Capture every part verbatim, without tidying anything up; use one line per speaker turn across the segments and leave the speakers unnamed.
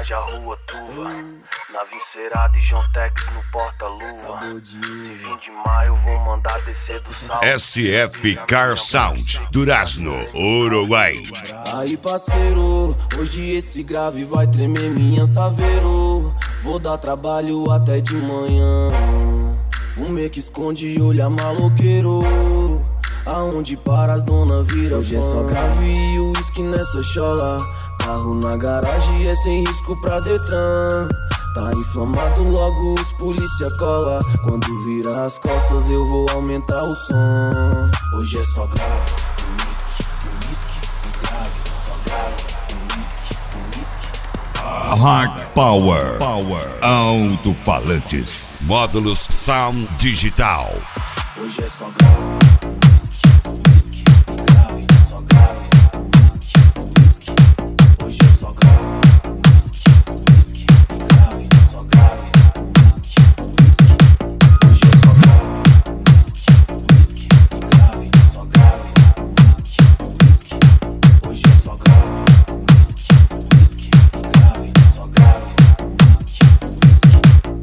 Haja rua turva, nave encerada e John Tex no porta-luva. Se vir de maio, vou mandar descer do sal.
S F Car Sound, Durazno, Uruguai.
Aí parceiro, hoje esse grave vai tremer minha saveiro. Vou dar trabalho até de manhã. Fumê que esconde olha maloqueiro. Aonde para as dona vira hoje fã. É só grave e uísque nessa chola. Carro na garagem é sem risco pra Detran. Tá inflamado, logo os polícia cola. Quando vira as costas eu vou aumentar o som. Hoje é só grave, uísque, uísque, grave. Só grave, uísque, uísque.
Hard Power, Power, alto-falantes, módulos Sound Digital.
Hoje é só grave, uísque, uísque, grave. Só grave, uísque, uísque. Hoje é só grave, uísque, uísque, grave. Só grave, uísque, uísque. Hoje é só grave, uísque, uísque, grave. Só grave, uísque, uísque. Hoje é só grave, uísque, uísque, grave. Só grave, uísque, uísque.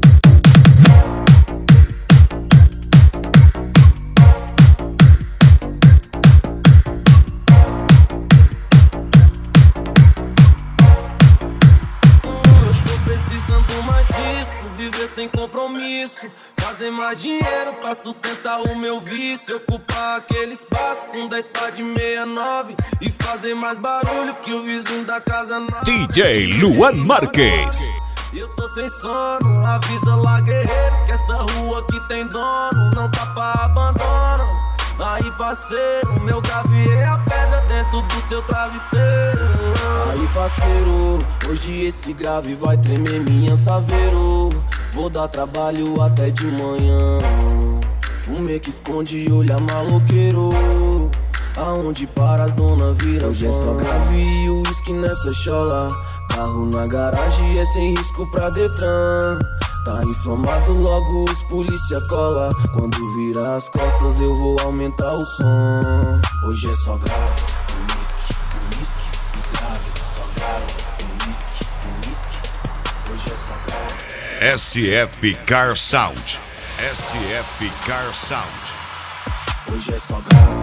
Viver sem compromisso, fazer mais dinheiro pra sustentar o meu vício. Ocupar aquele espaço com dez pá de sessenta e nove e fazer mais barulho que o vizinho da casa nova.
D J Luan Marques.
Eu tô sem sono, avisa lá guerreiro que essa rua aqui tem dono, não tá pra abandono. Aí parceiro, meu grave é a pedra dentro do seu travesseiro. Aí parceiro, hoje esse grave vai tremer minha saveiro. Vou dar trabalho até de manhã. Fumê que esconde olha maloqueiro. Aonde para as dona vira hoje é só grave e uísque nessa chola. Carro na garagem é sem risco pra Detran. Tá inflamado, logo os polícia cola. Quando vira as costas eu vou aumentar o som. Hoje é só grave, uísque, uísque, grave. Só grave, uísque, uísque. Hoje é só grave.
S F Car Sound, S F Car Sound.
Hoje é só grave.